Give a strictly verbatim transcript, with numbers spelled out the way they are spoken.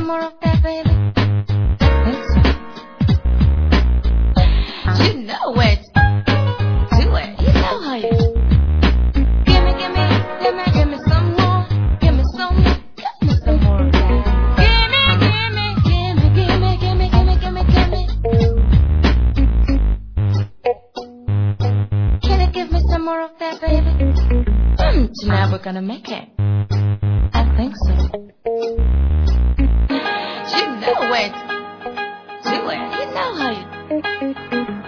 more of that, baby? I think so. You know it. Do it. You know how you do. Give me, give me, give me, give me some more. Give me some more. Give me some more of that. Give me, give me, give me, give me, give me, give me, give me, give me. Can you give me some more of that, baby? Hmm, tonight we're gonna make it. I think so. You know it. Do it. You know how you do.